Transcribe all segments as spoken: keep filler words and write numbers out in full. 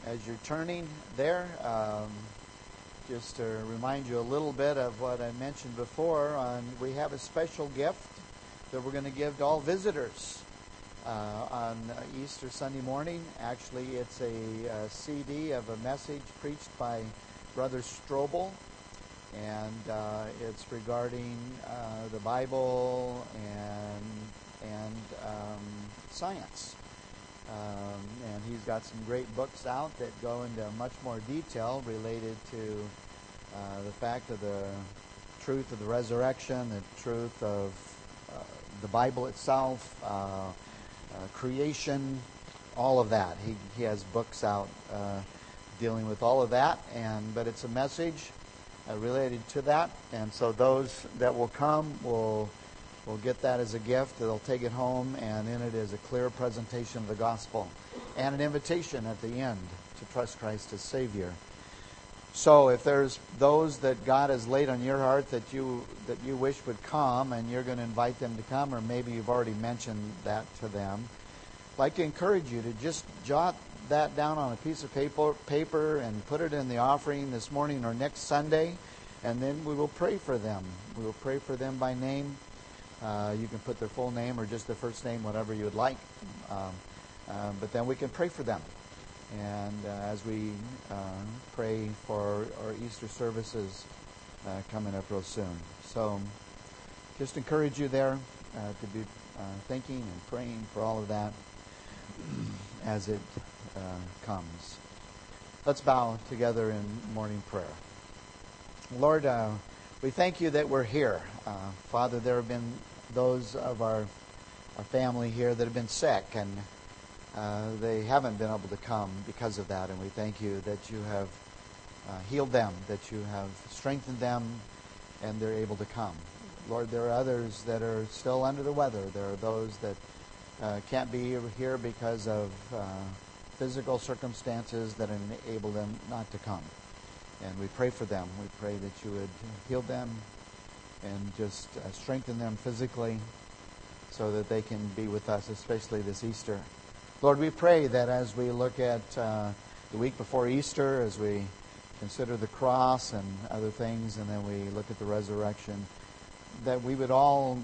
as you're turning there, um, just to remind you a little bit of what I mentioned before, on we have a special gift that we're going to give to all visitors uh, on Easter Sunday morning. Actually, it's a, a C D of a message preached by Brother Strobel, and uh, it's regarding uh, the Bible and and um, science. Um, and he's got some great books out that go into much more detail related to uh, the fact of the truth of the resurrection, the truth of uh, the Bible itself, uh, uh, creation, all of that. He he has books out uh, dealing with all of that, and but it's a message uh, related to that, and so those that will come will. We'll get that as a gift. They'll take it home, and in it is a clear presentation of the gospel and an invitation at the end to trust Christ as Savior. So if there's those that God has laid on your heart that you that you wish would come, and you're going to invite them to come, or maybe you've already mentioned that to them, I'd like to encourage you to just jot that down on a piece of paper, paper and put it in the offering this morning or next Sunday, and then we will pray for them. We will pray for them by name. Uh, you can put their full name or just their first name, whatever you would like. Um, uh, but then we can pray for them. And uh, as we uh, pray for our Easter services uh, coming up real soon. So just encourage you there uh, to be uh, thinking and praying for all of that as it uh, comes. Let's bow together in morning prayer. Lord, uh, we thank you that we're here. Uh, Father, there have been those of our, our family here that have been sick, and uh, they haven't been able to come because of that. And we thank you that you have uh, healed them, that you have strengthened them, and they're able to come. Lord, there are others that are still under the weather. There are those that uh, can't be here because of uh, physical circumstances that enable them not to come. And we pray for them. We pray that you would heal them and just uh, strengthen them physically so that they can be with us, especially this Easter. Lord, we pray that as we look at uh, the week before Easter, as we consider the cross and other things, and then we look at the resurrection, that we would all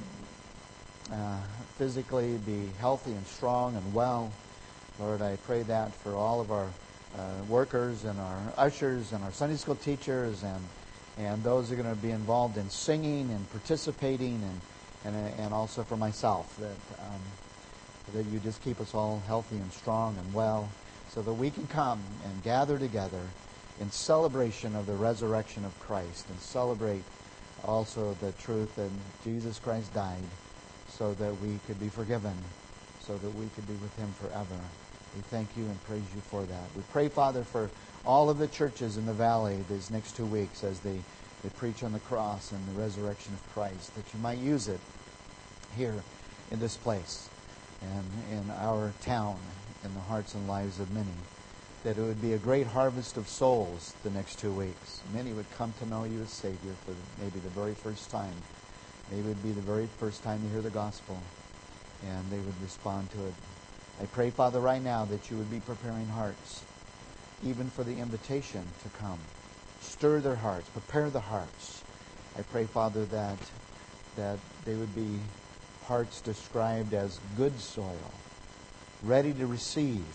uh, physically be healthy and strong and well. Lord, I pray that for all of our Uh, workers and our ushers and our Sunday school teachers and and those who are going to be involved in singing and participating, and and, and also for myself, that um, that you just keep us all healthy and strong and well, so that we can come and gather together in celebration of the resurrection of Christ, and celebrate also the truth that Jesus Christ died so that we could be forgiven, so that we could be with Him forever. We thank you and praise you for that. We pray, Father, for all of the churches in the valley these next two weeks as they, they preach on the cross and the resurrection of Christ, that you might use it here in this place and in our town, in the hearts and lives of many, that it would be a great harvest of souls the next two weeks. Many would come to know you as Savior for maybe the very first time. Maybe it would be the very first time to hear the gospel, and they would respond to it. I pray, Father, right now that you would be preparing hearts, even for the invitation to come. Stir their hearts, prepare the hearts. I pray, Father, that that they would be hearts described as good soil, ready to receive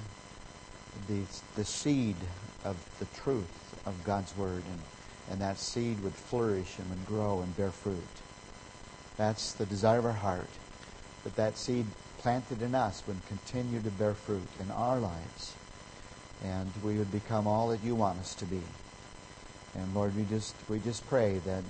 the, the seed of the truth of God's Word, and, and that seed would flourish and would grow and bear fruit. That's the desire of our heart, that that seed planted in us would continue to bear fruit in our lives, and we would become all that you want us to be. And Lord, we just we just pray that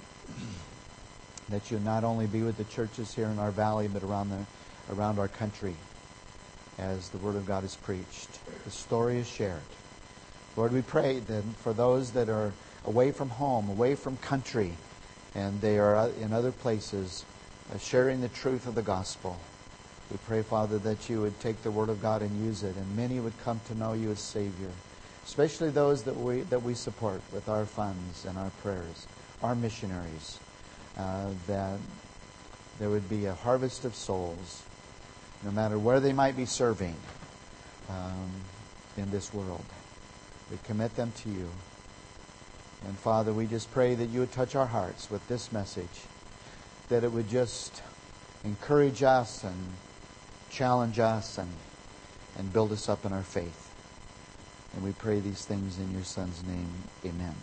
that you not only be with the churches here in our valley, but around the around our country, as the Word of God is preached, the story is shared. Lord, we pray that for those that are away from home, away from country, and they are in other places, uh, sharing the truth of the gospel, we pray, Father, that you would take the Word of God and use it, and many would come to know you as Savior, especially those that we that we support with our funds and our prayers, our missionaries, uh, that there would be a harvest of souls, no matter where they might be serving um, in this world. We commit them to you. And Father, we just pray that you would touch our hearts with this message, that it would just encourage us and challenge us and, and build us up in our faith. And we pray these things in your Son's name. Amen.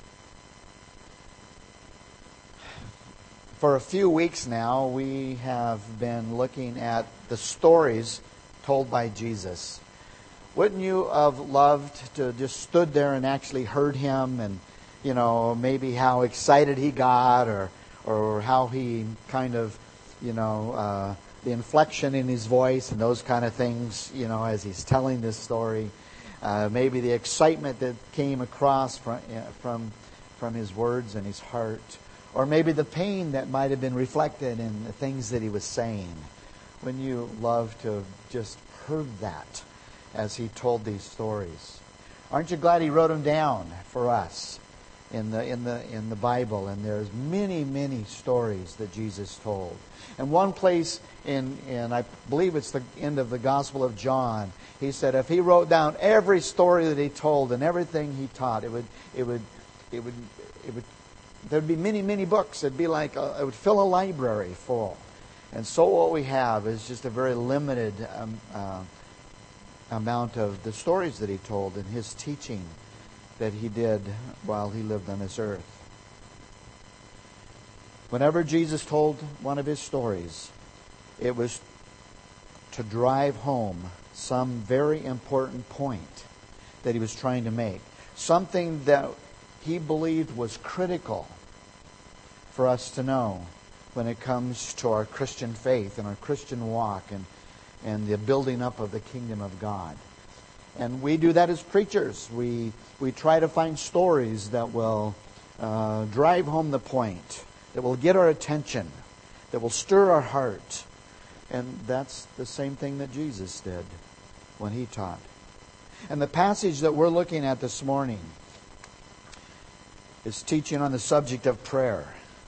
For a few weeks now, we have been looking at the stories told by Jesus. Wouldn't you have loved to just stood there and actually heard him, and, you know, maybe how excited he got, or or how he kind of, you know, uh, the inflection in his voice and those kind of things, you know, as he's telling this story. Uh, maybe the excitement that came across from, from, from his words and his heart. Or maybe the pain that might have been reflected in the things that he was saying. Wouldn't you love to have just heard that as he told these stories? Aren't you glad he wrote them down for us in the in the in the Bible? And there's many, many stories that Jesus told. And one place in in I believe it's the end of the Gospel of John, he said if he wrote down every story that he told and everything he taught, it would it would it would it would there'd be many, many books. It'd be like a, it would fill a library full. And so what we have is just a very limited um, uh, amount of the stories that he told and his teaching that he did while he lived on this earth. Whenever Jesus told one of his stories, it was to drive home some very important point that he was trying to make. Something that he believed was critical for us to know when it comes to our Christian faith and our Christian walk and, and the building up of the kingdom of God. And we do that as preachers. We we try to find stories that will uh, drive home the point, that will get our attention, that will stir our heart. And that's the same thing that Jesus did when he taught. And the passage that we're looking at this morning is teaching on the subject of prayer.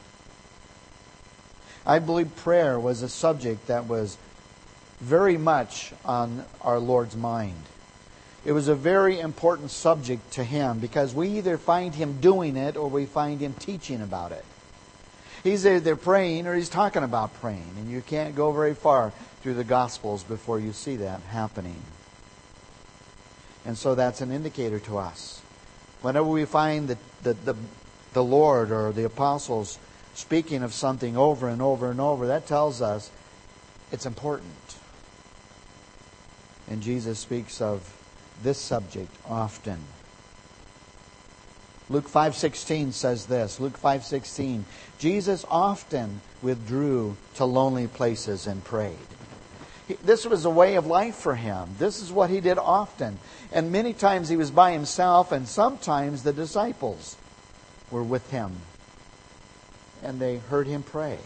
I believe prayer was a subject that was very much on our Lord's mind. It was a very important subject to him because we either find him doing it or we find him teaching about it. He's either praying or he's talking about praying, and you can't go very far through the Gospels before you see that happening. And so that's an indicator to us. Whenever we find the, the, the, the Lord or the apostles speaking of something over and over and over, that tells us it's important. And Jesus speaks of this subject often. Luke five sixteen says this. Luke five sixteen. Jesus often withdrew to lonely places and prayed. This was a way of life for him. This is what he did often. And many times he was by himself, and sometimes the disciples were with him. And they heard him pray.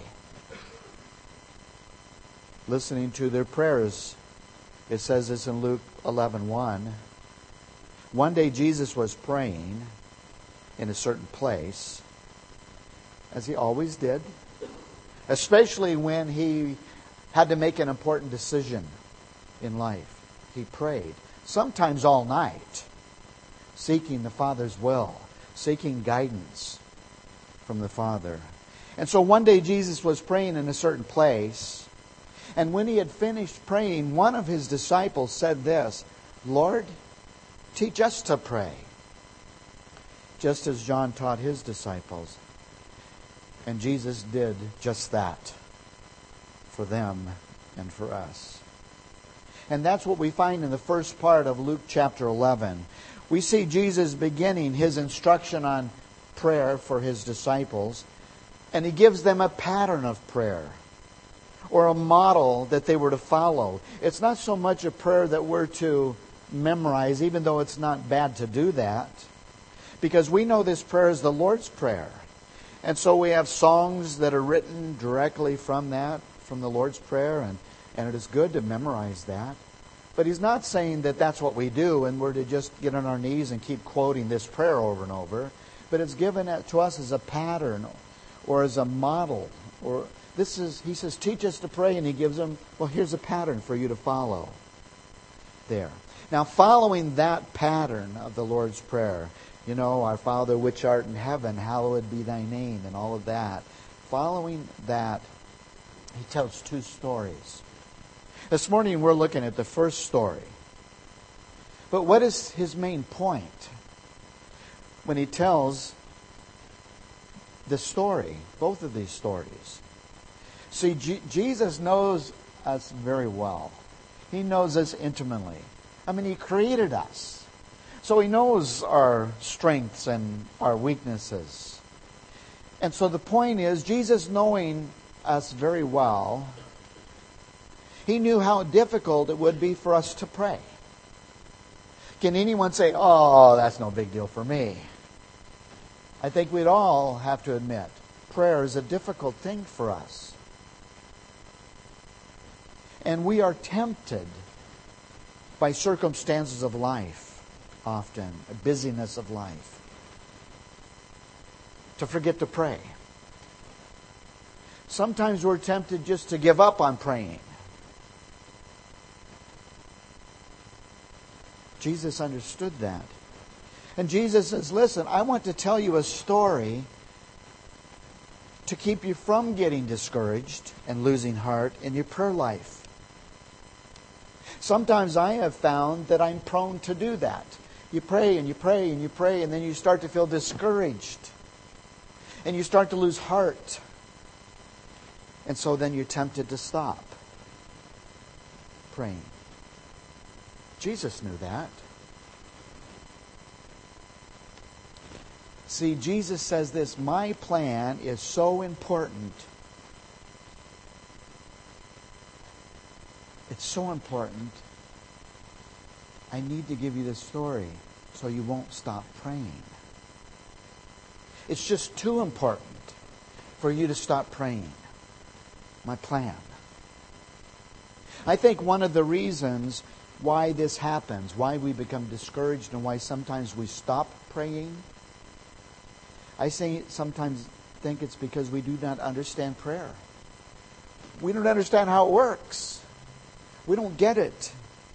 Listening to their prayers. It says this in Luke eleven one. One day Jesus was praying in a certain place, as he always did, especially when he had to make an important decision in life. He prayed, sometimes all night, seeking the Father's will, seeking guidance from the Father. And so one day Jesus was praying in a certain place, and when he had finished praying, one of his disciples said this, "Lord, teach us to pray," just as John taught his disciples. And Jesus did just that for them and for us. And that's what we find in the first part of Luke chapter eleven. We see Jesus beginning his instruction on prayer for his disciples, and he gives them a pattern of prayer, or a model that they were to follow. It's not so much a prayer that we're to memorize, even though it's not bad to do that, because we know this prayer is the Lord's Prayer. And so we have songs that are written directly from that, from the Lord's Prayer, and, and it is good to memorize that. But he's not saying that that's what we do and we're to just get on our knees and keep quoting this prayer over and over. But it's given to us as a pattern or as a model. Or this is, he says, teach us to pray, and he gives them, well, here's a pattern for you to follow there. Now, following that pattern of the Lord's Prayer, you know, our Father which art in heaven, hallowed be thy name, and all of that. Following that, he tells two stories. This morning we're looking at the first story. But what is his main point when he tells the story, both of these stories? See, G- Jesus knows us very well. He knows us intimately. I mean, He created us. So He knows our strengths and our weaknesses. And so the point is, Jesus knowing us very well, He knew how difficult it would be for us to pray. Can anyone say, oh, that's no big deal for me? I think we'd all have to admit, prayer is a difficult thing for us. And we are tempted by circumstances of life, often, a busyness of life, to forget to pray. Sometimes we're tempted just to give up on praying. Jesus understood that. And Jesus says, listen, I want to tell you a story to keep you from getting discouraged and losing heart in your prayer life. Sometimes I have found that I'm prone to do that. You pray and you pray and you pray, and then you start to feel discouraged. And you start to lose heart. And so then you're tempted to stop praying. Jesus knew that. See, Jesus says this, my plan is so important. It's so important. I need to give you this story so you won't stop praying. It's just too important for you to stop praying. My plan. I think one of the reasons why this happens, why we become discouraged and why sometimes we stop praying, I say sometimes think it's because we do not understand prayer. We don't understand how it works. We don't get it.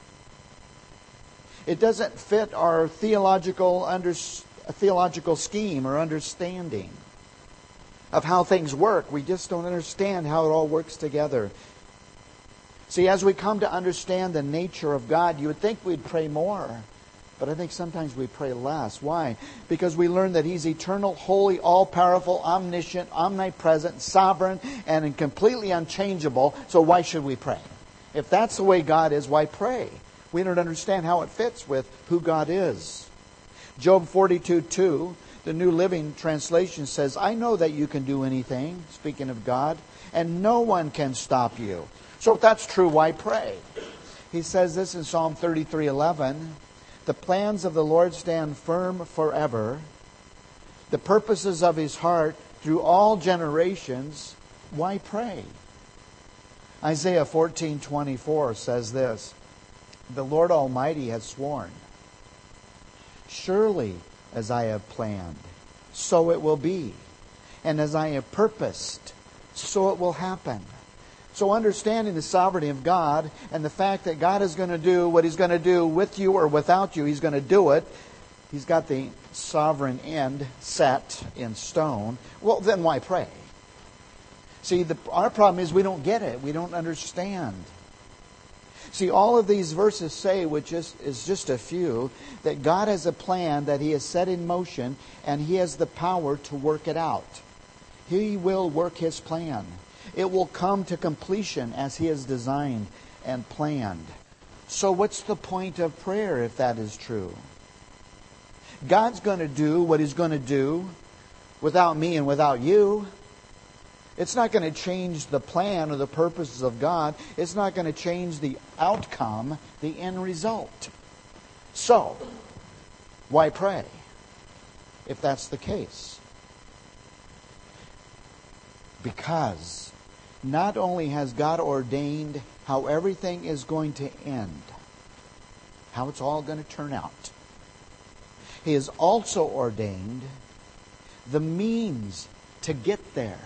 It doesn't fit our theological under, theological scheme or understanding of how things work. We just don't understand how it all works together. See, as we come to understand the nature of God, you would think we'd pray more. But I think sometimes we pray less. Why? Because we learn that He's eternal, holy, all-powerful, omniscient, omnipresent, sovereign, and completely unchangeable. So why should we pray? If that's the way God is, why pray? We don't understand how it fits with who God is. Job forty-two two, the New Living Translation says, I know that you can do anything, speaking of God, and no one can stop you. So if that's true, why pray? He says this in Psalm thirty-three eleven, the plans of the Lord stand firm forever, the purposes of His heart through all generations. Why pray? Isaiah fourteen twenty-four says this, the Lord Almighty has sworn, surely as I have planned, so it will be. And as I have purposed, so it will happen. So understanding the sovereignty of God and the fact that God is going to do what He's going to do with you or without you, He's going to do it. He's got the sovereign end set in stone. Well, then why pray? See, the, our problem is we don't get it. We don't understand. See, all of these verses say, which is, is just a few, that God has a plan that He has set in motion and He has the power to work it out. He will work His plan. It will come to completion as He has designed and planned. So what's the point of prayer if that is true? God's going to do what He's going to do without me and without you. It's not going to change the plan or the purposes of God. It's not going to change the outcome, the end result. So, why pray if that's the case? Because not only has God ordained how everything is going to end, how it's all going to turn out, He has also ordained the means to get there.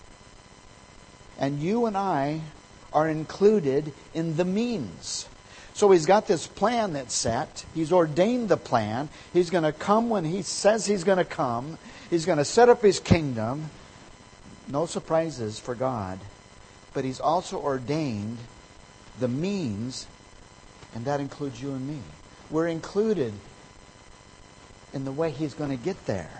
And you and I are included in the means. So He's got this plan that's set. He's ordained the plan. He's going to come when He says He's going to come. He's going to set up His kingdom. No surprises for God. But He's also ordained the means, and that includes you and me. We're included in the way He's going to get there.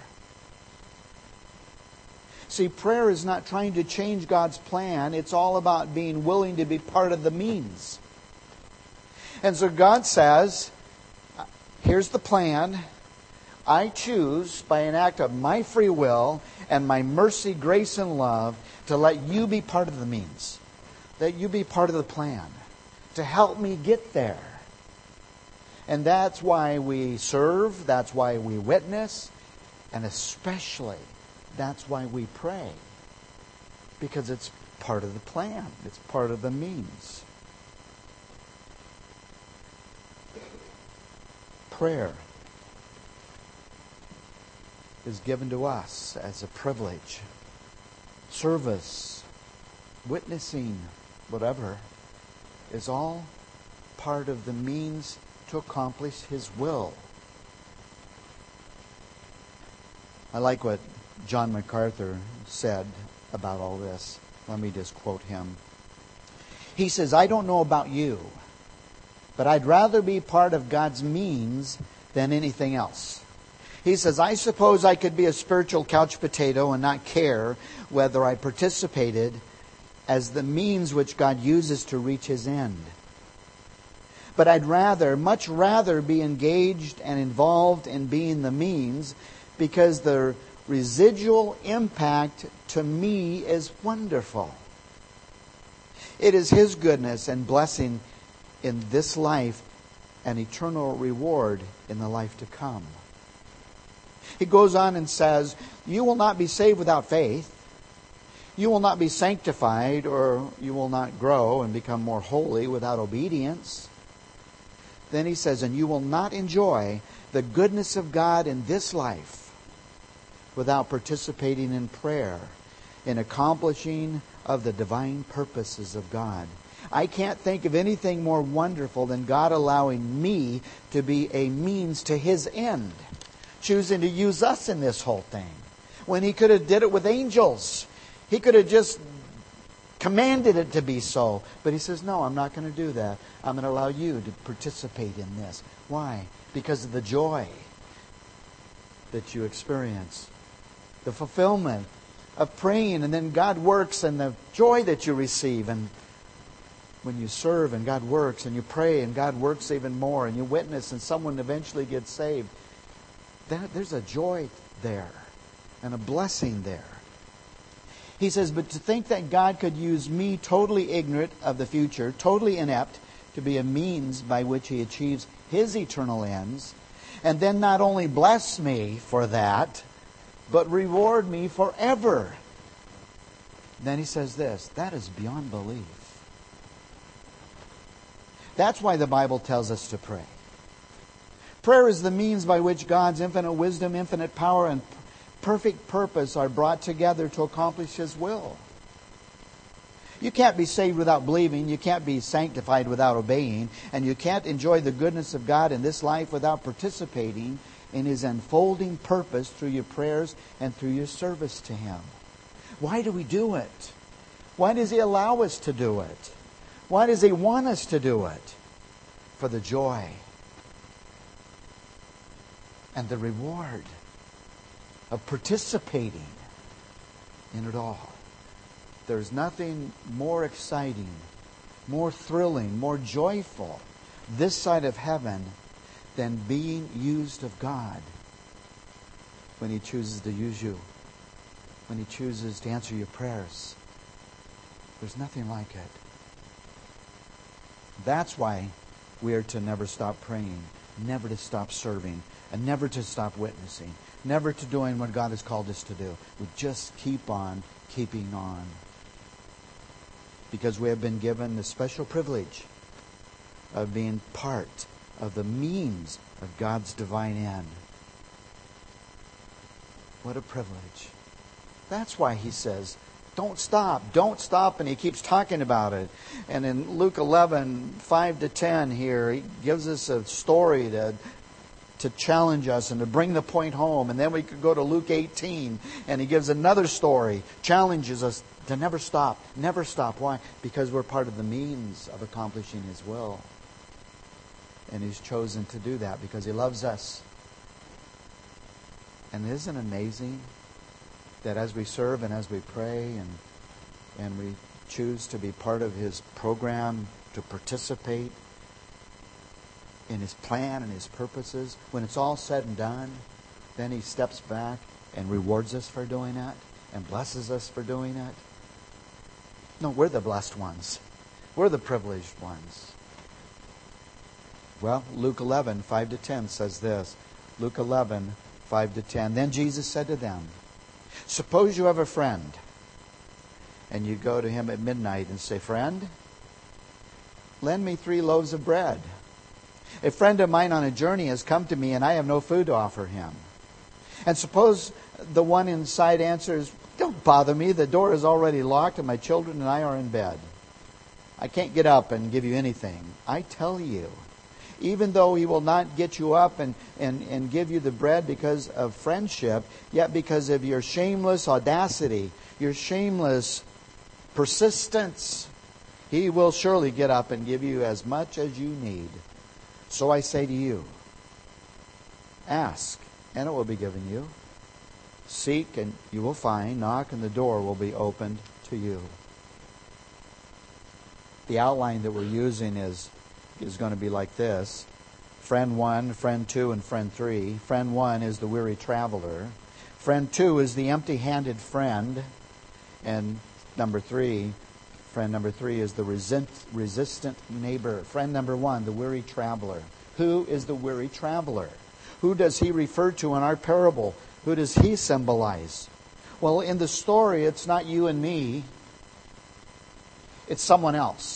See, prayer is not trying to change God's plan. It's all about being willing to be part of the means. And so God says, here's the plan. I choose, by an act of my free will and my mercy, grace, and love, to let you be part of the means. That you be part of the plan. To help me get there. And that's why we serve. That's why we witness. And especially, that's why we pray. Because it's part of the plan. It's part of the means. Prayer is given to us as a privilege. Service, witnessing, whatever, is all part of the means to accomplish His will. I like what John MacArthur said about all this. Let me just quote him. He says, I don't know about you, but I'd rather be part of God's means than anything else. He says, I suppose I could be a spiritual couch potato and not care whether I participated as the means which God uses to reach His end. But I'd rather, much rather be engaged and involved in being the means, because the residual impact to me is wonderful. It is His goodness and blessing in this life and eternal reward in the life to come. He goes on and says, you will not be saved without faith. You will not be sanctified, or you will not grow and become more holy without obedience. Then he says, and you will not enjoy the goodness of God in this life without participating in prayer, in accomplishing of the divine purposes of God. I can't think of anything more wonderful than God allowing me to be a means to His end, choosing to use us in this whole thing, when He could have did it with angels. He could have just commanded it to be so. But He says, no, I'm not going to do that. I'm going to allow you to participate in this. Why? Because of the joy that you experience. The fulfillment of praying, and then God works, and the joy that you receive. And when you serve and God works, and you pray and God works even more, and you witness and someone eventually gets saved, that, there's a joy there and a blessing there. He says, but to think that God could use me, totally ignorant of the future, totally inept, to be a means by which He achieves His eternal ends, and then not only bless me for that, but reward me forever. Then he says this, that is beyond belief. That's why the Bible tells us to pray. Prayer is the means by which God's infinite wisdom, infinite power, and perfect purpose are brought together to accomplish His will. You can't be saved without believing. You can't be sanctified without obeying. And you can't enjoy the goodness of God in this life without participating in His unfolding purpose through your prayers and through your service to Him. Why do we do it? Why does He allow us to do it? Why does He want us to do it? For the joy and the reward of participating in it all. There's nothing more exciting, more thrilling, more joyful this side of heaven than being used of God when He chooses to use you, when He chooses to answer your prayers. There's nothing like it. That's why we are to never stop praying, never to stop serving, and never to stop witnessing, never to doing what God has called us to do. We just keep on keeping on. Because we have been given the special privilege of being part of the means of God's divine end. What a privilege. That's why He says, Don't stop. Don't stop. And he keeps talking about it. And in Luke eleven, five to ten here, he gives us a story to, to challenge us and to bring the point home. And then we could go to Luke eighteen, and he gives another story, challenges us to never stop. Never stop. Why? Because we're part of the means of accomplishing His will. And He's chosen to do that because He loves us. And isn't it amazing that as we serve and as we pray and and we choose to be part of His program, to participate in His plan and His purposes, when it's all said and done, then He steps back and rewards us for doing that and blesses us for doing it? No, we're the blessed ones. We're the privileged ones. Well, Luke eleven, five to ten says this. Luke eleven, five to ten. Then Jesus said to them, suppose you have a friend, and you go to him at midnight and say, friend, lend me three loaves of bread. A friend of mine on a journey has come to me, and I have no food to offer him. And suppose the one inside answers, don't bother me, the door is already locked, and my children and I are in bed. I can't get up and give you anything. I tell you, even though he will not get you up and, and, and give you the bread because of friendship, yet because of your shameless audacity, your shameless persistence, he will surely get up and give you as much as you need. So I say to you, ask, and it will be given you. Seek, and you will find. Knock, and the door will be opened to you. The outline that we're using is is going to be like this. Friend one, friend two, and friend three. Friend one is the weary traveler. Friend two is the empty-handed friend. And number three, friend number three is the resent, resistant neighbor. Friend number one, the weary traveler. Who is the weary traveler? Who does he refer to in our parable? Who does he symbolize? Well, in the story, it's not you and me. It's someone else.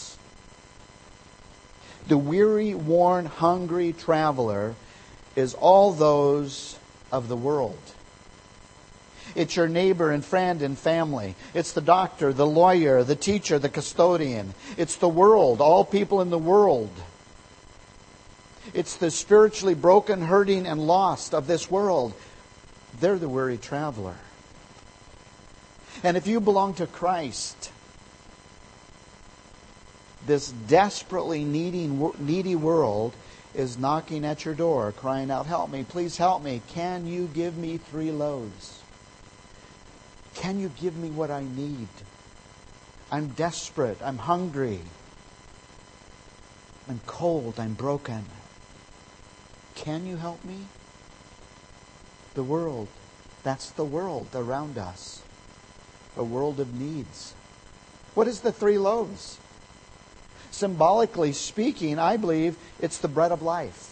The weary, worn, hungry traveler is all those of the world. It's your neighbor and friend and family. It's the doctor, the lawyer, the teacher, the custodian. It's the world, all people in the world. It's the spiritually broken, hurting, and lost of this world. They're the weary traveler. And if you belong to Christ, this desperately needing, needy world is knocking at your door, crying out, help me, please help me. Can you give me three loaves? Can you give me what I need? I'm desperate. I'm hungry. I'm cold. I'm broken. Can you help me? The world. That's the world around us. A world of needs. What is the three loaves? Symbolically speaking, I believe it's the bread of life.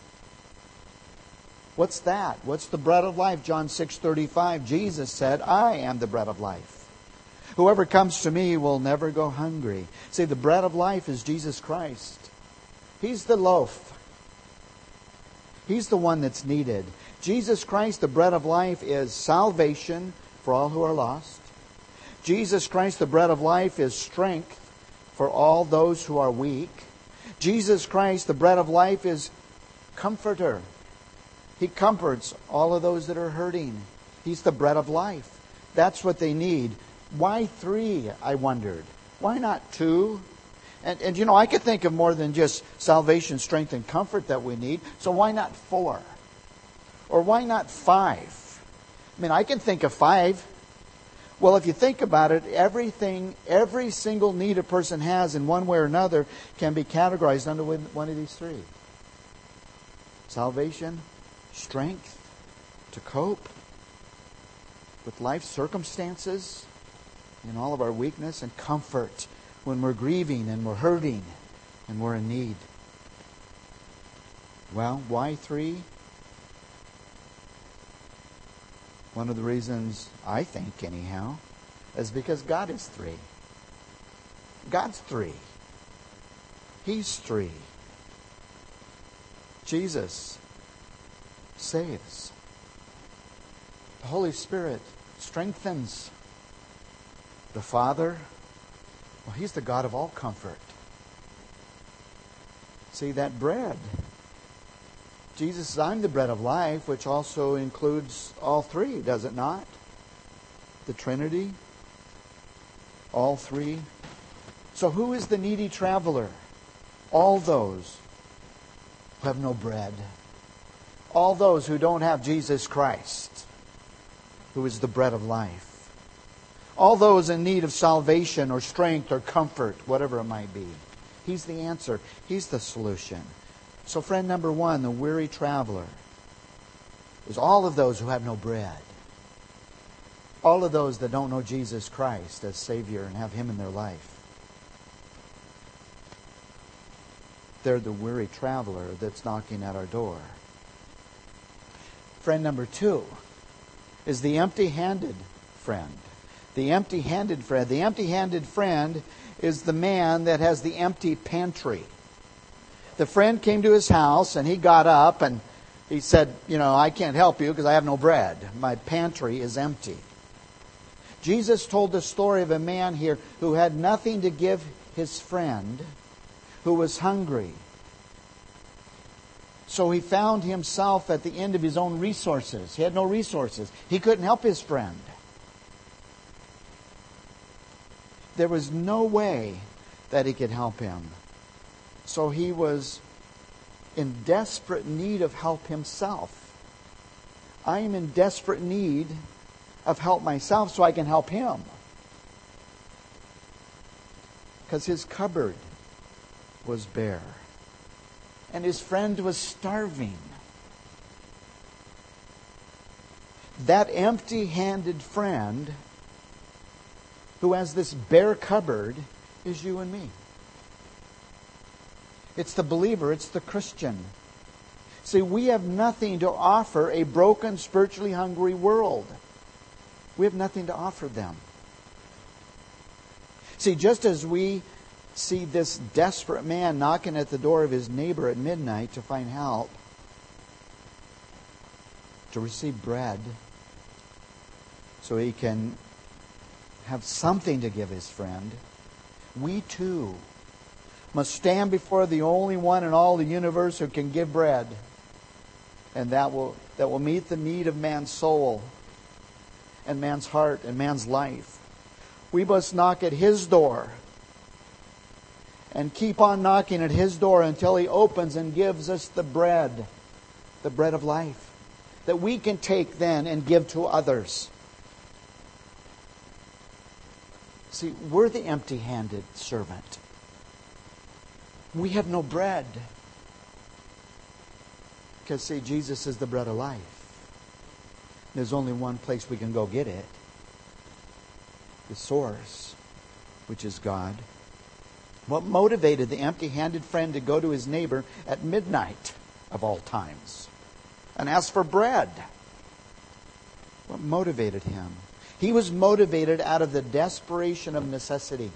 What's that? What's the bread of life? John six thirty-five, Jesus said, I am the bread of life. Whoever comes to me will never go hungry. See, the bread of life is Jesus Christ. He's the loaf. He's the one that's needed. Jesus Christ, the bread of life, is salvation for all who are lost. Jesus Christ, the bread of life, is strength for all those who are weak. Jesus Christ, the bread of life, is comforter. He comforts all of those that are hurting. He's the bread of life. That's what they need. Why three, I wondered. Why not two? And, and you know, I could think of more than just salvation, strength, and comfort that we need. So why not four? Or why not five? I mean, I can think of five. Well, if you think about it, everything, every single need a person has in one way or another can be categorized under one of these three. Salvation, strength to cope with life circumstances in all of our weakness, and comfort when we're grieving and we're hurting and we're in need. Well, why three? One of the reasons, I think anyhow, is because God is three. God's three. He's three. Jesus saves. The Holy Spirit strengthens. The Father, well, He's the God of all comfort. See, that bread. Jesus says, I'm the bread of life, which also includes all three, does it not? The Trinity, all three. So who is the needy traveler? All those who have no bread. All those who don't have Jesus Christ, who is the bread of life. All those in need of salvation or strength or comfort, whatever it might be. He's the answer. He's the solution. So friend number one, the weary traveler, is all of those who have no bread. All of those that don't know Jesus Christ as Savior and have Him in their life. They're the weary traveler that's knocking at our door. Friend number two is the empty-handed friend. The empty-handed friend. The empty-handed friend is the man that has the empty pantry. The friend came to his house and he got up and he said, you know, I can't help you because I have no bread. My pantry is empty. Jesus told the story of a man here who had nothing to give his friend who was hungry. So he found himself at the end of his own resources. He had no resources. He couldn't help his friend. There was no way that he could help him. So he was in desperate need of help himself. I am in desperate need of help myself so I can help him. Because his cupboard was bare. And his friend was starving. That empty-handed friend who has this bare cupboard is you and me. It's the believer. It's the Christian. See, we have nothing to offer a broken, spiritually hungry world. We have nothing to offer them. See, just as we see this desperate man knocking at the door of his neighbor at midnight to find help, to receive bread, so he can have something to give his friend, we too must stand before the only one in all the universe who can give bread, and that will that will meet the need of man's soul and man's heart and man's life. We must knock at His door and keep on knocking at His door until He opens and gives us the bread, the bread of life, that we can take then and give to others. See, we're the empty-handed servant. We have no bread. Because, see, Jesus is the bread of life. There's only one place we can go get it. The source, which is God. What motivated the empty-handed friend to go to his neighbor at midnight of all times and ask for bread? What motivated him? He was motivated out of the desperation of necessity.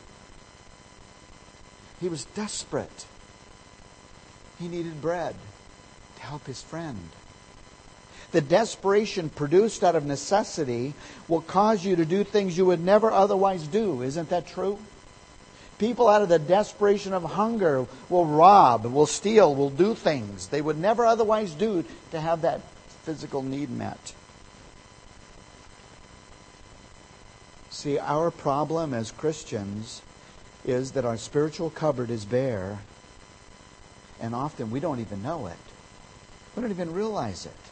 He was desperate. He needed bread to help his friend. The desperation produced out of necessity will cause you to do things you would never otherwise do. Isn't that true? People out of the desperation of hunger will rob, will steal, will do things they would never otherwise do to have that physical need met. See, our problem as Christians is that our spiritual cupboard is bare, and often we don't even know it. We don't even realize it.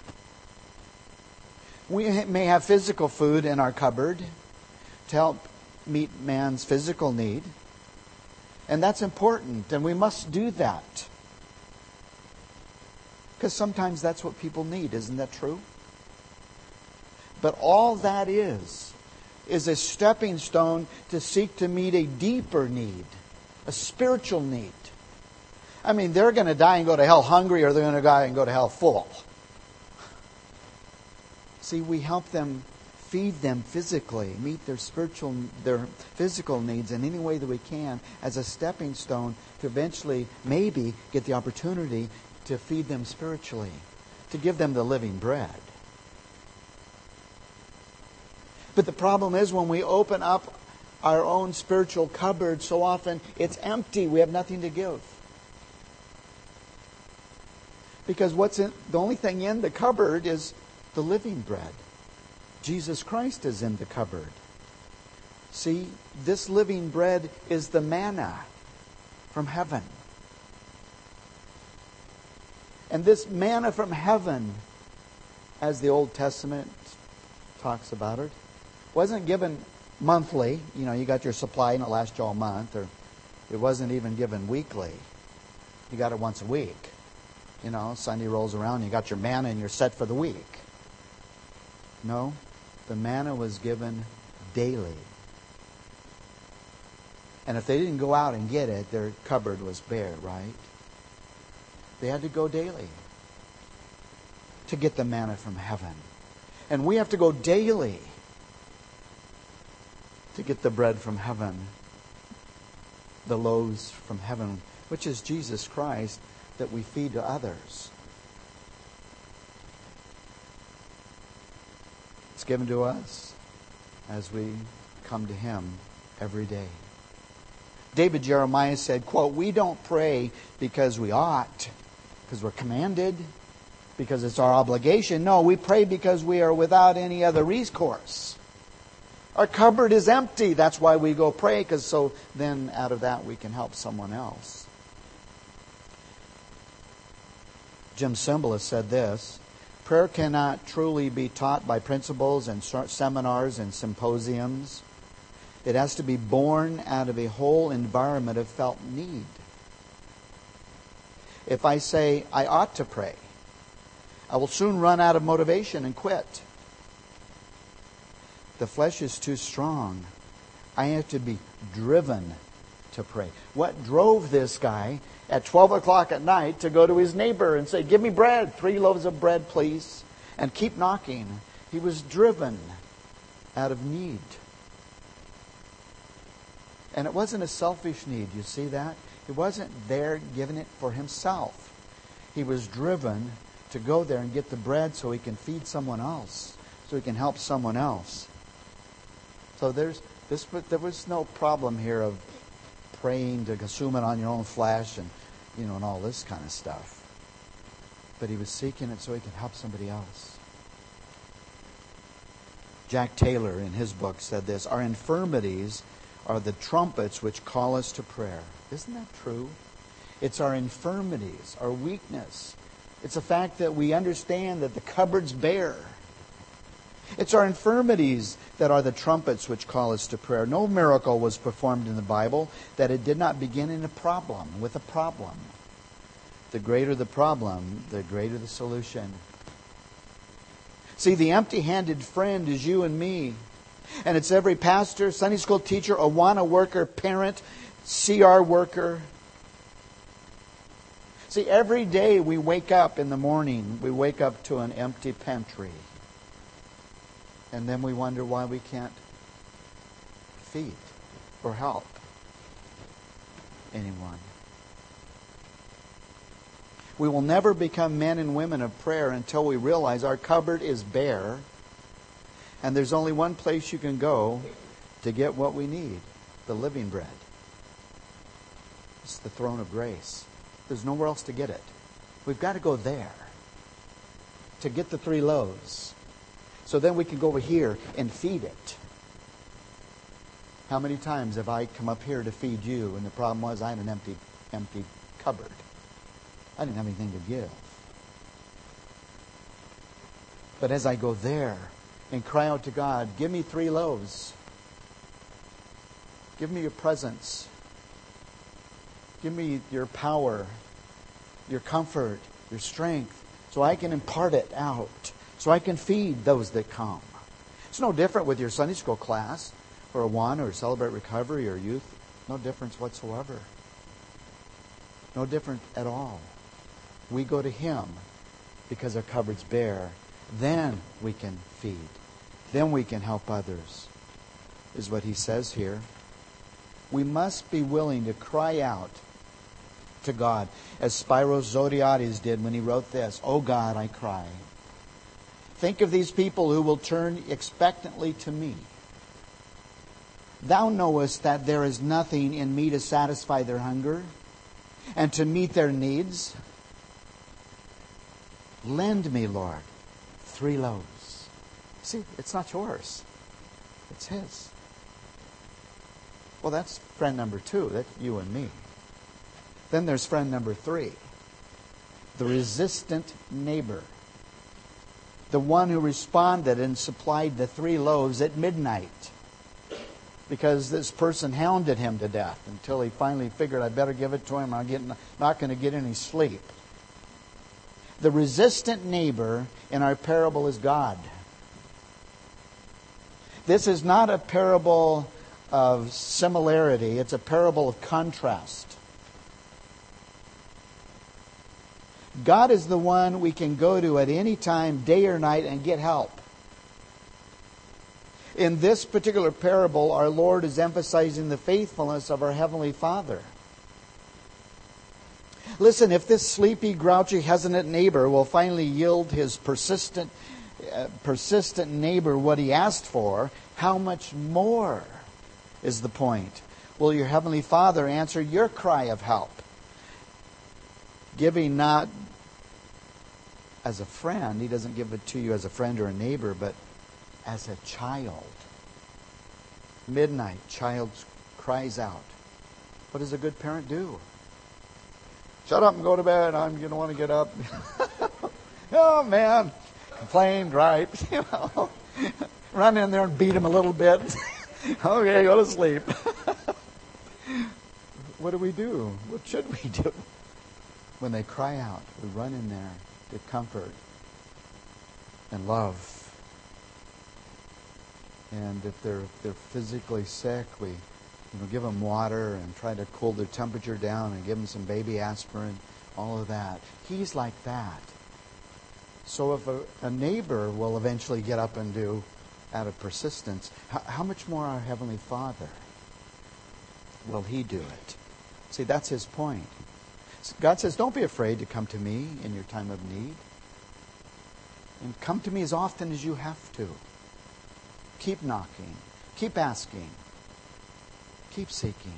We may have physical food in our cupboard to help meet man's physical need, and that's important, and we must do that. Because sometimes that's what people need, isn't that true? But all that is, is a stepping stone to seek to meet a deeper need, a spiritual need. I mean, they're going to die and go to hell hungry, or they're going to die and go to hell full. See, we help them, feed them physically, meet their spiritual, their physical needs in any way that we can as a stepping stone to eventually maybe get the opportunity to feed them spiritually, to give them the living bread. But the problem is when we open up our own spiritual cupboard, so often it's empty. We have nothing to give. Because what's in, the only thing in the cupboard is the living bread. Jesus Christ is in the cupboard. See, this living bread is the manna from heaven. And this manna from heaven, as the Old Testament talks about it, wasn't given monthly. You know, you got your supply and it lasts you all month. Or it wasn't even given weekly. You got it once a week. You know, Sunday rolls around, you got your manna and you're set for the week. No, the manna was given daily. And if they didn't go out and get it, their cupboard was bare, right? They had to go daily to get the manna from heaven. And we have to go daily to get the bread from heaven, the loaves from heaven, which is Jesus Christ, that we feed to others. It's given to us as we come to Him every day. David Jeremiah said, quote, "We don't pray because we ought, because we're commanded, because it's our obligation. No, we pray because we are without any other recourse. Our cupboard is empty. That's why we go pray, because so then out of that we can help someone else." Jim Cymbala said this, "Prayer cannot truly be taught by principles and seminars and symposiums. It has to be born out of a whole environment of felt need. If I say I ought to pray, I will soon run out of motivation and quit. The flesh is too strong. I have to be driven to pray." What drove this guy at twelve o'clock at night to go to his neighbor and say, "Give me bread, three loaves of bread, please," and keep knocking? He was driven out of need. And it wasn't a selfish need, you see that? He wasn't there giving it for himself. He was driven to go there and get the bread so he can feed someone else, so he can help someone else. So there's this, there was no problem here of praying to consume it on your own flesh and, you know, and all this kind of stuff. But he was seeking it so he could help somebody else. Jack Taylor in his book said this, "Our infirmities are the trumpets which call us to prayer." Isn't that true? It's our infirmities, our weakness. It's the fact that we understand that the cupboard's bare. It's our infirmities that are the trumpets which call us to prayer. No miracle was performed in the Bible that it did not begin in a problem, with a problem. The greater the problem, the greater the solution. See, the empty-handed friend is you and me. And it's every pastor, Sunday school teacher, Awana worker, parent, C R worker. See, every day we wake up in the morning, we wake up to an empty pantry. And then we wonder why we can't feed or help anyone. We will never become men and women of prayer until we realize our cupboard is bare. And there's only one place you can go to get what we need, the living bread. It's the throne of grace. There's nowhere else to get it. We've got to go there to get the three loaves. So then we can go over here and feed it. How many times have I come up here to feed you and the problem was I had an empty, empty cupboard. I didn't have anything to give. But as I go there and cry out to God, "Give me three loaves. Give me your presence. Give me your power, your comfort, your strength, so I can impart it out, so I can feed those that come." It's no different with your Sunday school class, or Awana, or Celebrate Recovery, or youth. No difference whatsoever. No different at all. We go to Him because our cupboard's bare. Then we can feed. Then we can help others, is what he says here. We must be willing to cry out to God, as Spiros Zodhiates did when he wrote this, "O God, I cry. Think of these people who will turn expectantly to me. Thou knowest that there is nothing in me to satisfy their hunger and to meet their needs. Lend me, Lord, three loaves. See, it's not yours. It's His. Well, that's friend number two. That's you and me. Then there's friend number three. The resistant neighbor. The one who responded and supplied the three loaves at midnight. Because this person hounded him to death until he finally figured, I better give it to him. I'm getting, not going to get any sleep. The resistant neighbor in our parable is God. This is not a parable of similarity. It's a parable of contrast. God is the one we can go to at any time, day or night, and get help. In this particular parable, our Lord is emphasizing the faithfulness of our Heavenly Father. Listen, if this sleepy, grouchy, hesitant neighbor will finally yield his persistent, uh, persistent neighbor what he asked for, how much more is the point? Will your Heavenly Father answer your cry of help? Giving not as a friend, He doesn't give it to you as a friend or a neighbor, but as a child. Midnight, child cries out. What does a good parent do? Shut up and go to bed. I'm going to want to get up. Oh, man. Complained, right? You know, run in there and beat him a little bit. Okay, go to sleep. What do we do? What should we do? When they cry out, we run in there to comfort and love. And if they're if they're physically sick, we you know give them water and try to cool their temperature down and give them some baby aspirin, all of that. He's like that. So if a, a neighbor will eventually get up and do out of persistence, how, how much more our Heavenly Father will He do it? See, that's His point. God says, don't be afraid to come to me in your time of need. And come to me as often as you have to. Keep knocking. Keep asking. Keep seeking.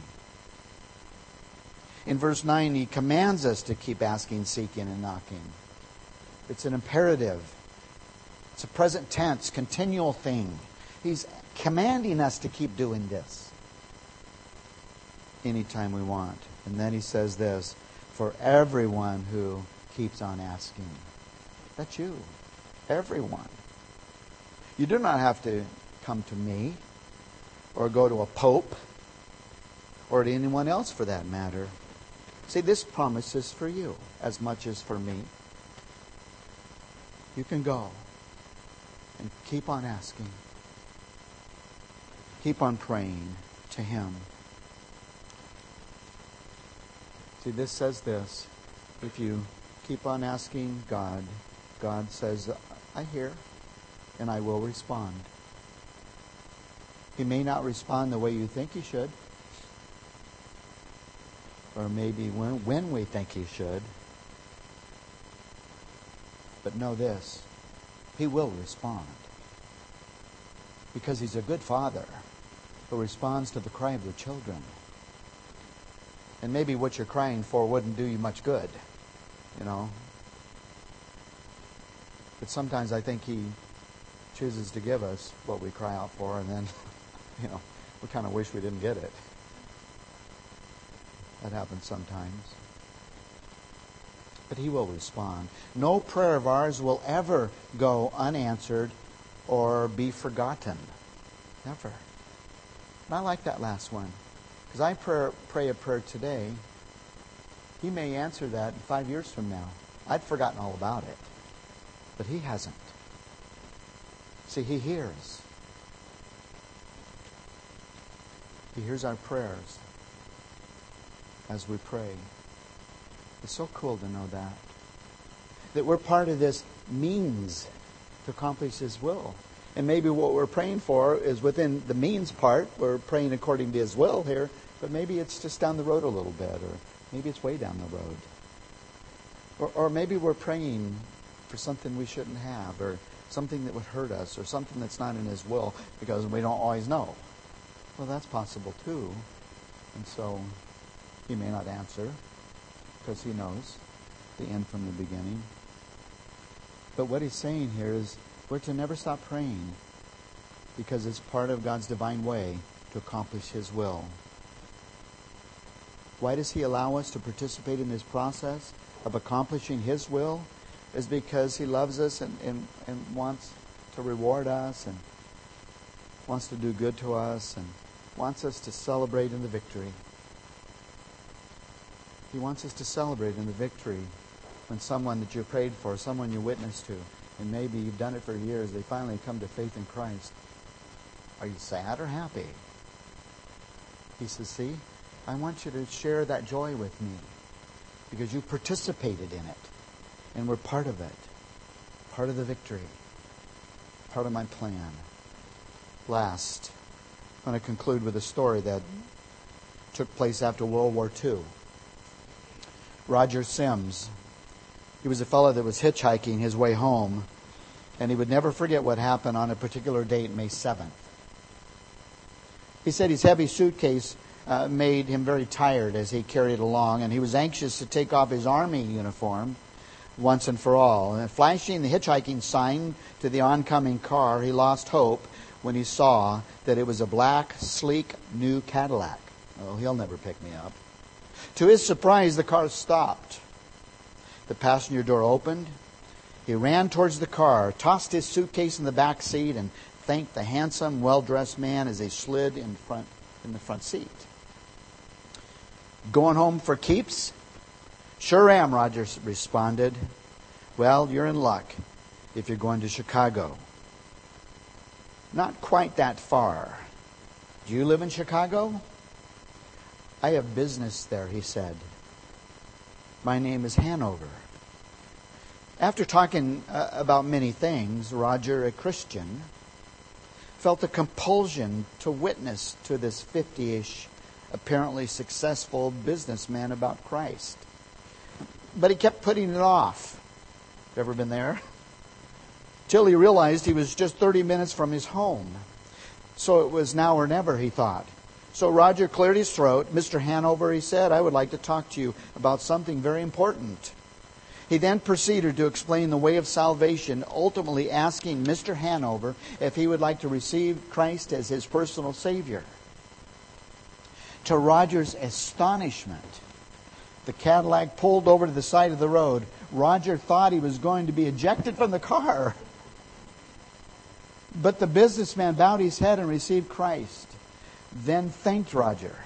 In verse nine, He commands us to keep asking, seeking, and knocking. It's an imperative. It's a present tense, continual thing. He's commanding us to keep doing this anytime we want. And then He says this, for everyone who keeps on asking. That's you. Everyone. You do not have to come to me or go to a pope or to anyone else for that matter. See, this promise is for you as much as for me. You can go and keep on asking. Keep on praying to Him. See, this says this. If you keep on asking God, God says, I hear and I will respond. He may not respond the way you think He should. Or maybe when, when we think He should. But know this. He will respond. Because He's a good Father who responds to the cry of their children. And maybe what you're crying for wouldn't do you much good, you know. But sometimes I think He chooses to give us what we cry out for, and then, you know, we kind of wish we didn't get it. That happens sometimes. But He will respond. No prayer of ours will ever go unanswered or be forgotten. Never. And I like that last one. Because I pray, pray a prayer today, He may answer that five years from now. I'd forgotten all about it. But He hasn't. See, He hears. He hears our prayers as we pray. It's so cool to know that. That we're part of this means to accomplish His will. And maybe what we're praying for is within the means part. We're praying according to His will here. But maybe it's just down the road a little bit. Or maybe it's way down the road. Or, or maybe we're praying for something we shouldn't have. Or something that would hurt us. Or something that's not in His will. Because we don't always know. Well, that's possible too. And so he may not answer because he knows the end from the beginning. But what he's saying here is we're to never stop praying because it's part of God's divine way to accomplish His will. Why does He allow us to participate in this process of accomplishing His will? Is because He loves us and, and, and wants to reward us and wants to do good to us and wants us to celebrate in the victory. He wants us to celebrate in the victory when someone that you prayed for, someone you witnessed to, and maybe you've done it for years, they finally come to faith in Christ. Are you sad or happy? He says, see, I want you to share that joy with me because you participated in it and we're part of it, part of the victory, part of my plan. Last, I want to conclude with a story that took place after World War Two. Roger Sims, he was a fellow that was hitchhiking his way home, and he would never forget what happened on a particular date, May seventh. He said his heavy suitcase uh, made him very tired as he carried along, and he was anxious to take off his army uniform once and for all. And flashing the hitchhiking sign to the oncoming car, he lost hope when he saw that it was a black, sleek, new Cadillac. Oh, he'll never pick me up. To his surprise, the car stopped. The passenger door opened. He ran towards the car, tossed his suitcase in the back seat, and thanked the handsome, well-dressed man as they slid in front in the front seat. Going home for keeps? Sure am, Roger responded. Well, you're in luck if you're going to Chicago. Not quite that far. Do you live in Chicago? I have business there, he said. My name is Hanover. After talking uh, about many things, Roger, a Christian, felt a compulsion to witness to this fifty-ish, apparently successful businessman about Christ. But he kept putting it off. Ever been there? Till he realized he was just thirty minutes from his home. So it was now or never, he thought. So Roger cleared his throat. Mister Hanover, he said, I would like to talk to you about something very important. He then proceeded to explain the way of salvation, ultimately asking Mister Hanover if he would like to receive Christ as his personal Savior. To Roger's astonishment, the Cadillac pulled over to the side of the road. Roger thought he was going to be ejected from the car. But the businessman bowed his head and received Christ, then thanked Roger.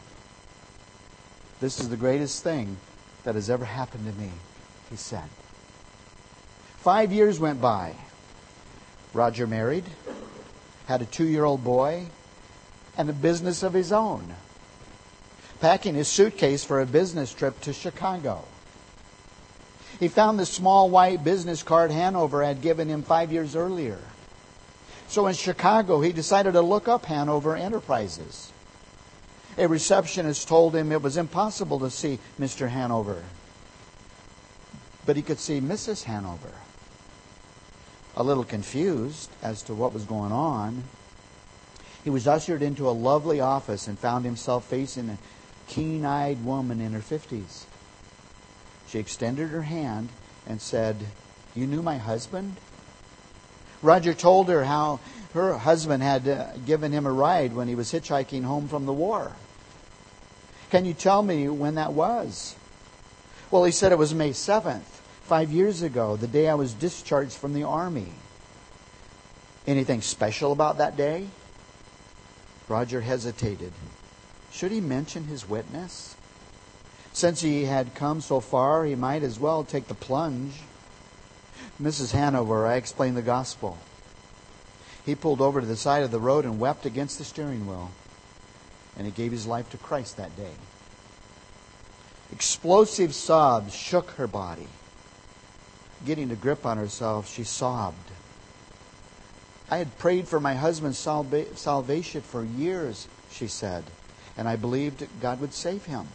This is the greatest thing that has ever happened to me, he said. Five years went by. Roger married, had a two-year-old boy, and a business of his own, packing his suitcase for a business trip to Chicago. He found the small white business card Hanover had given him five years earlier. So in Chicago, he decided to look up Hanover Enterprises. A receptionist told him it was impossible to see Mister Hanover, but he could see Missus Hanover. A little confused as to what was going on, he was ushered into a lovely office and found himself facing a keen-eyed woman in her fifties. She extended her hand and said, "You knew my husband?" Roger told her how her husband had uh, given him a ride when he was hitchhiking home from the war. "Can you tell me when that was?" Well, he said it was May seventh, five years ago, the day I was discharged from the Army. Anything special about that day? Roger hesitated. Should he mention his witness? Since he had come so far, he might as well take the plunge. Missus Hanover, I explained the gospel. He pulled over to the side of the road and wept against the steering wheel. And he gave his life to Christ that day. Explosive sobs shook her body. Getting a grip on herself, she sobbed. I had prayed for my husband's salva- salvation for years, she said, and I believed God would save him.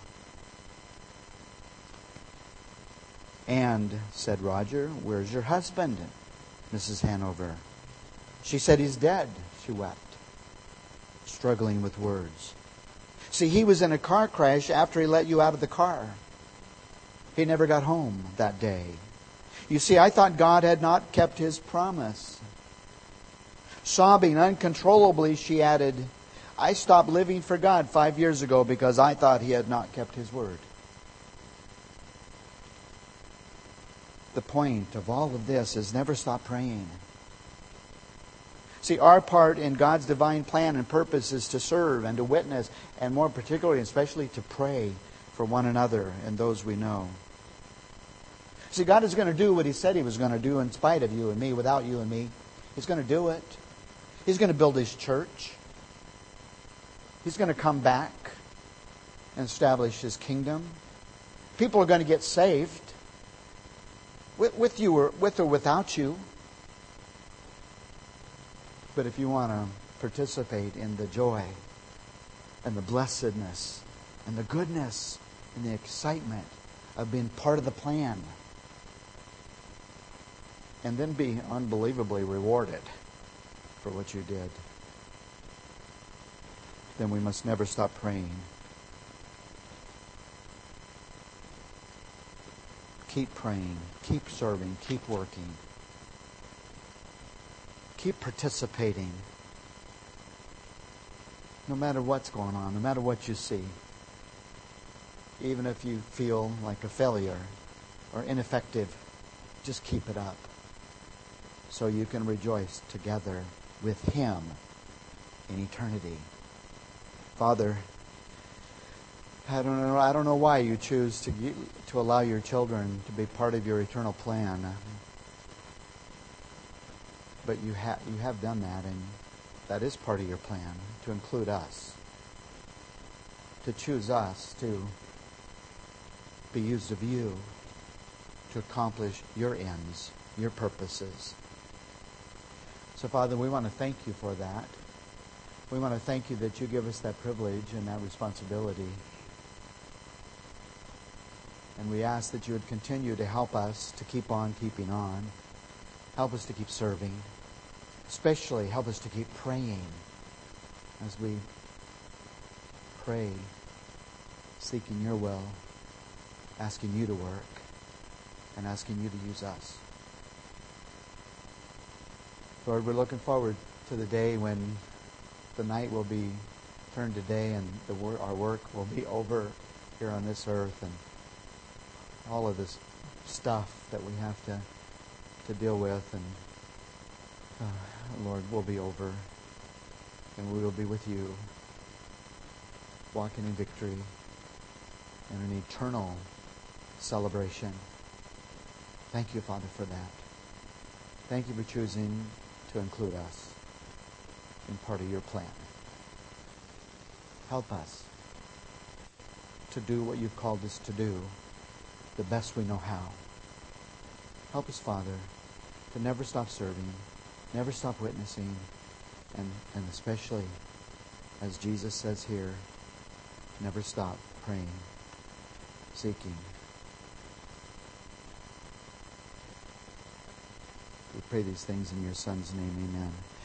And, said Roger, where's your husband, Missus Hanover? She said, he's dead, she wept. struggling with words. See, he was in a car crash after he let you out of the car. He never got home that day. You see, I thought God had not kept His promise. Sobbing uncontrollably, she added, I stopped living for God five years ago because I thought He had not kept His word. The point of all of this is never stop praying. See, our part in God's divine plan and purpose is to serve and to witness, and more particularly, especially to pray for one another and those we know. See, God is going to do what He said He was going to do in spite of you and me, without you and me. He's going to do it. He's going to build His church. He's going to come back and establish His kingdom. People are going to get saved, with, with you or with or without you. But if you want to participate in the joy and the blessedness and the goodness and the excitement of being part of the plan, and then be unbelievably rewarded for what you did, then we must never stop praying. Keep praying, keep serving, keep working. Keep participating. No matter what's going on, no matter what you see. Even if you feel like a failure or ineffective, just keep it up, so you can rejoice together with Him in eternity. Father, I don't know. I don't know why you choose to to allow your children to be part of your eternal plan. But you have you have done that, and that is part of your plan, to include us, to choose us to be used of you to accomplish your ends, your purposes. So, Father, we want to thank you for that. We want to thank you that you give us that privilege and that responsibility. And we ask that you would continue to help us to keep on keeping on. Help us to keep serving. Especially help us to keep praying as we pray, seeking your will, asking you to work, and asking you to use us. Lord, we're looking forward to the day when the night will be turned to day and the wor- our work will be over here on this earth, and all of this stuff that we have to, to deal with, and uh, Lord, will be over, and we will be with you, walking in victory and an eternal celebration. Thank you, Father, for that. Thank you for choosing to include us in part of your plan. Help us to do what you've called us to do the best we know how. Help us, Father, to never stop serving, never stop witnessing, and, and especially, as Jesus says here, never stop praying, seeking. We pray these things in your Son's name. Amen.